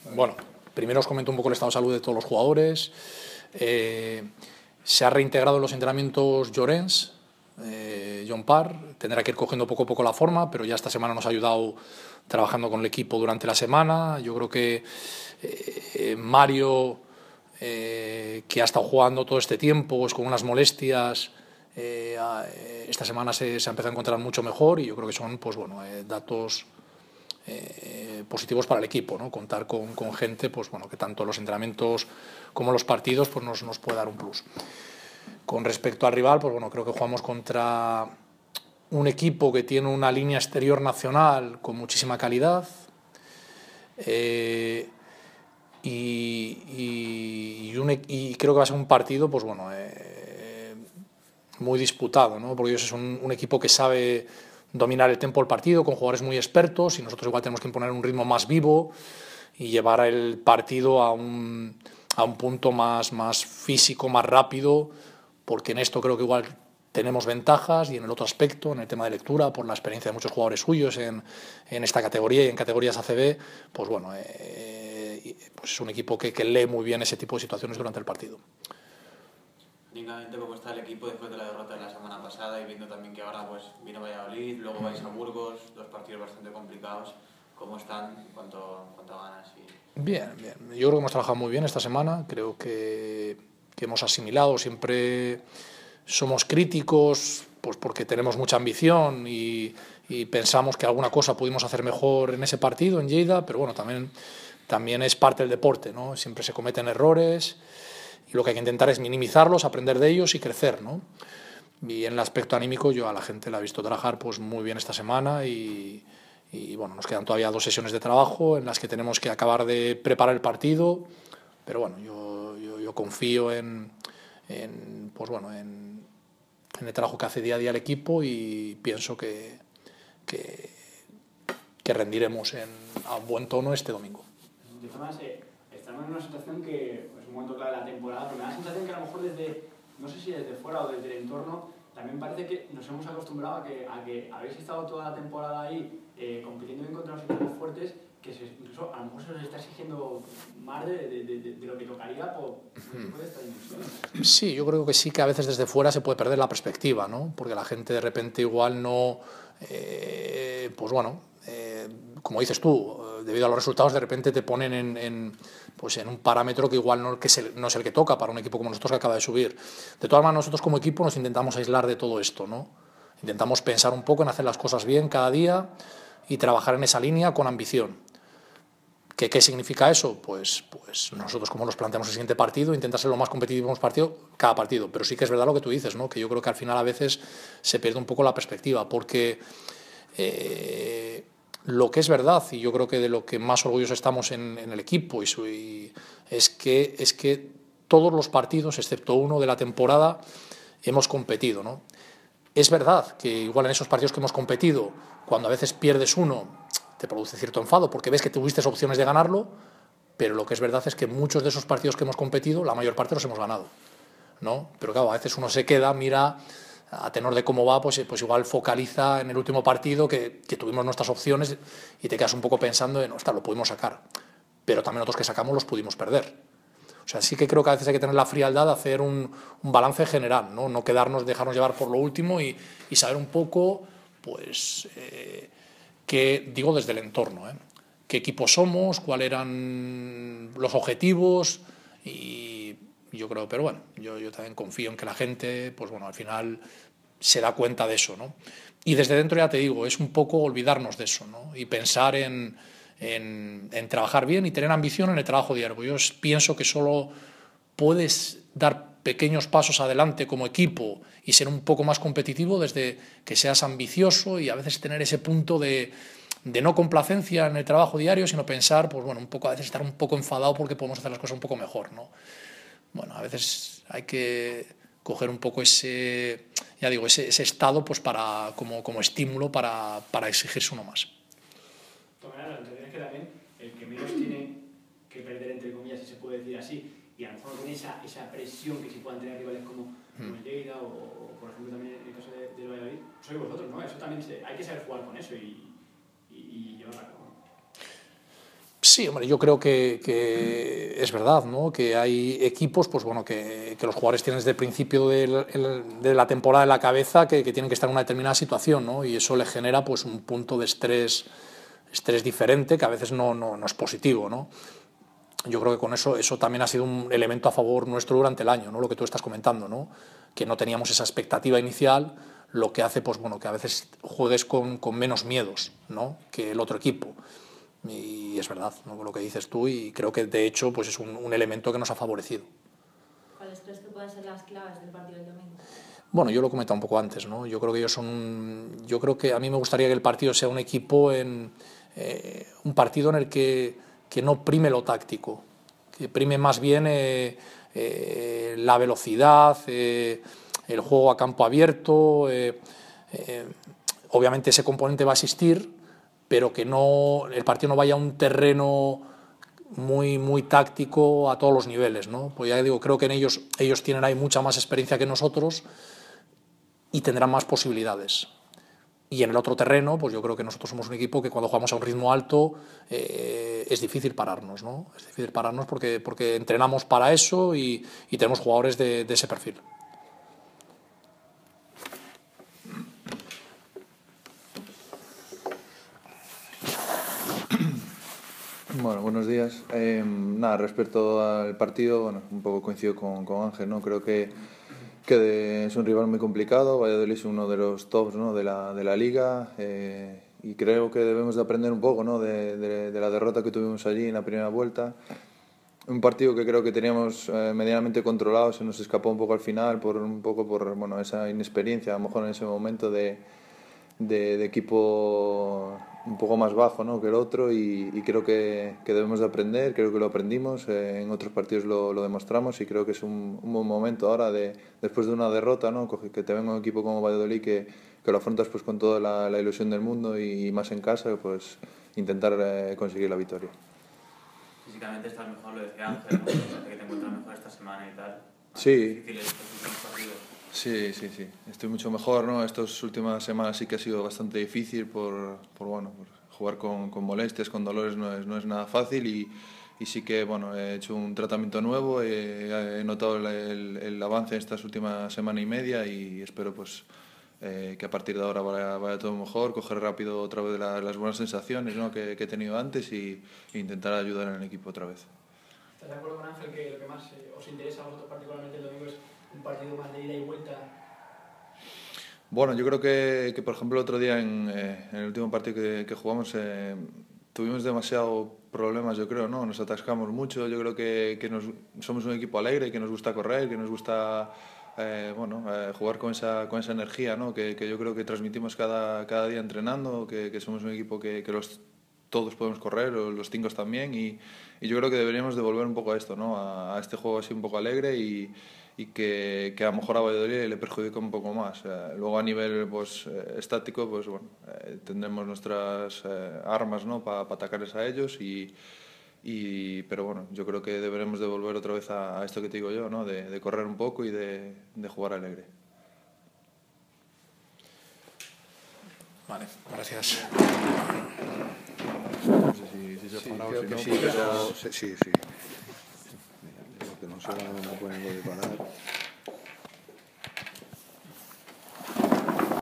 Bueno, primero os comento un poco el estado de salud de todos los jugadores. Se ha reintegrado en los entrenamientos Llorens, John Parr. Tendrá que ir cogiendo poco a poco la forma, pero ya esta semana nos ha ayudado trabajando con el equipo durante la semana. Yo creo que Mario, que ha estado jugando todo este tiempo pues, con unas molestias, esta semana se ha empezado a encontrar mucho mejor y yo creo que son pues, bueno, datos positivos para el equipo, ¿no? Contar con gente pues, bueno, que tanto los entrenamientos como los partidos pues, nos puede dar un plus. Con respecto al rival, pues, bueno, creo que jugamos contra un equipo que tiene una línea exterior nacional con muchísima calidad y creo que va a ser un partido pues, bueno, muy disputado, ¿no? Porque ellos son un equipo que sabe dominar el tempo del partido con jugadores muy expertos y nosotros igual tenemos que imponer un ritmo más vivo y llevar el partido a un punto más físico, más rápido, porque en esto creo que igual tenemos ventajas y en el otro aspecto, en el tema de lectura, por la experiencia de muchos jugadores suyos en esta categoría y en categorías ACB, pues bueno, pues es un equipo que lee muy bien ese tipo de situaciones durante el partido. Técnicamente, ¿cómo está el equipo después de la derrota de la semana pasada y viendo también que ahora pues vino Valladolid, luego vais a Burgos, dos partidos bastante complicados? ¿Cómo están en cuanto a ganas? Bien, bien. Yo creo que hemos trabajado muy bien esta semana, creo que hemos asimilado, siempre somos críticos pues porque tenemos mucha ambición y pensamos que alguna cosa pudimos hacer mejor en ese partido en Lleida, pero bueno, también es parte del deporte, ¿no? Siempre se cometen errores y lo que hay que intentar es minimizarlos, aprender de ellos y crecer, ¿no? Y en el aspecto anímico yo a la gente la he visto trabajar pues muy bien esta semana y bueno, nos quedan todavía 2 sesiones de trabajo en las que tenemos que acabar de preparar el partido, pero bueno, yo confío pues bueno, en el trabajo que hace día a día el equipo y pienso que rendiremos a buen tono este domingo. De todas maneras, estamos en una situación que es un momento clave de la temporada, pero me da la sensación que a lo mejor no sé si desde fuera o desde el entorno, también parece que nos hemos acostumbrado a que habéis estado toda la temporada ahí compitiendo bien contra los equipos fuertes, que incluso a lo mejor se os está exigiendo más de lo que tocaría por esta dimensión. Sí, yo creo que sí que a veces desde fuera se puede perder la perspectiva, ¿no? Porque la gente de repente igual no, pues bueno, como dices tú, debido a los resultados de repente te ponen en un parámetro que igual no es el que toca para un equipo como nosotros que acaba de subir. De todas maneras, nosotros como equipo nos intentamos aislar de todo esto, ¿no? Intentamos pensar un poco en hacer las cosas bien cada día y trabajar en esa línea con ambición. ¿Qué significa eso? Pues nosotros como nos planteamos el siguiente partido, intentar ser lo más competitivos cada partido. Pero sí que es verdad lo que tú dices, ¿no? Que yo creo que al final a veces se pierde un poco la perspectiva, porque lo que es verdad, y yo creo que de lo que más orgullosos estamos en el equipo, es que todos los partidos, excepto uno de la temporada, hemos competido, ¿no? Es verdad que igual en esos partidos que hemos competido, cuando a veces pierdes uno, te produce cierto enfado porque ves que tuviste opciones de ganarlo, pero lo que es verdad es que muchos de esos partidos que hemos competido, la mayor parte los hemos ganado, ¿no? Pero claro, a veces uno se queda, mira, a tenor de cómo va, pues igual focaliza en el último partido que tuvimos nuestras opciones y te quedas un poco pensando en, ostras, lo pudimos sacar, pero también otros que sacamos los pudimos perder. O sea, sí que creo que a veces hay que tener la frialdad de hacer un balance general, ¿no? No dejarnos llevar por lo último y saber un poco, pues, digo desde el entorno, qué equipo somos, cuáles eran los objetivos y yo creo, pero bueno, yo también confío en que la gente, pues bueno, al final se da cuenta de eso, ¿no? Y desde dentro ya te digo, es un poco olvidarnos de eso, ¿no? Y pensar en trabajar bien y tener ambición en el trabajo diario. Yo pienso que solo puedes dar pequeños pasos adelante como equipo y ser un poco más competitivo desde que seas ambicioso y a veces tener ese punto de no complacencia en el trabajo diario, sino pensar, pues bueno, un poco, a veces estar un poco enfadado porque podemos hacer las cosas un poco mejor, ¿no? Bueno, a veces hay que coger un poco ese estado pues como estímulo para exigirse uno más. Claro, entonces que también el que menos tiene que perder, entre comillas, si se puede decir así, y a lo mejor no tiene esa presión que sí puedan tener rivales como el Lleida o, por ejemplo, también en el caso del Valladolid, sois vosotros, ¿no? Eso también hay que saber jugar con eso y llevarlo a cabo. Sí, hombre, yo creo que es verdad, ¿no? Que hay equipos pues, bueno, que los jugadores tienen desde el principio de la temporada en la cabeza que tienen que estar en una determinada situación, ¿no? Y eso le genera pues, un punto de estrés diferente que a veces no es positivo, ¿no? Yo creo que con eso también ha sido un elemento a favor nuestro durante el año, ¿no? Lo que tú estás comentando, ¿no? Que no teníamos esa expectativa inicial, lo que hace pues, bueno, que a veces juegues con menos miedos, ¿no? Que el otro equipo. Y es verdad, ¿no? Lo que dices tú, y creo que de hecho pues es un elemento que nos ha favorecido. ¿Cuáles crees que pueden ser las claves del partido del domingo? Bueno, yo lo he comentado un poco antes, ¿no? Yo creo que yo creo que a mí me gustaría que el partido sea un equipo un partido en el que no prime lo táctico, que prime más bien la velocidad, el juego a campo abierto. Obviamente ese componente va a existir, pero que el partido no vaya a un terreno muy táctico a todos los niveles, ¿no? Pues ya digo, creo que en ellos tienen ahí mucha más experiencia que nosotros y tendrán más posibilidades. Y en el otro terreno, pues yo creo que nosotros somos un equipo que cuando jugamos a un ritmo alto es difícil pararnos, ¿no? Es difícil pararnos porque entrenamos para eso y tenemos jugadores de ese perfil. Bueno, buenos días. Nada, respecto al partido, bueno, un poco coincido con Ángel, ¿no? Creo que es un rival muy complicado. Valladolid es uno de los tops, ¿no? de la liga, y creo que debemos de aprender un poco, ¿no? de la derrota que tuvimos allí en la primera vuelta. Un partido que creo que teníamos medianamente controlado, se nos escapó un poco al final por bueno, esa inexperiencia, a lo mejor en ese momento de equipo un poco más bajo, ¿no? que el otro, y creo que debemos de aprender. Creo que lo aprendimos, en otros partidos lo demostramos, y creo que es un buen momento ahora, después de una derrota, ¿no? que te venga un equipo como Valladolid que lo afrontas pues con toda la ilusión del mundo y más en casa, pues intentar conseguir la victoria. Físicamente estás mejor, lo decía Ángel, ¿no? Que te encuentras mejor esta semana y tal. Sí. ¿Difíciles estos últimos partidos? Sí. Estoy mucho mejor, ¿no? Estas últimas semanas sí que ha sido bastante difícil por jugar con molestias, con dolores, no es nada fácil, y sí que bueno, he hecho un tratamiento nuevo, he notado el avance en estas últimas semana y media, y espero pues que a partir de ahora vaya todo mejor, coger rápido otra vez las buenas sensaciones, ¿no? que he tenido antes, e intentar ayudar en el equipo otra vez. ¿Estás de acuerdo con Ángel que lo que más os interesa a vosotros particularmente el domingo es un partido más de ida y vuelta? Bueno, yo creo que por ejemplo el otro día en el último partido que jugamos tuvimos demasiado problemas, yo creo, ¿no? Nos atascamos mucho. Yo creo que somos un equipo alegre, que nos gusta correr, que nos gusta jugar con esa energía, ¿no? Que yo creo que transmitimos cada día entrenando, que somos un equipo que todos podemos correr, los 5 también, y yo creo que deberíamos de volver un poco a esto, ¿no? A este juego así un poco alegre, y que a lo mejor a Valladolid le perjudica un poco más. Luego a nivel estático, pues bueno, tendremos nuestras armas, ¿no? para atacarles a ellos, pero bueno, yo creo que deberemos de volver otra vez a esto que te digo yo, ¿no? de correr un poco y de jugar alegre. Vale, gracias. No sé si se ha parado, creo si que no, sí, porque pero... sí. Lo que no se va a poner de parar.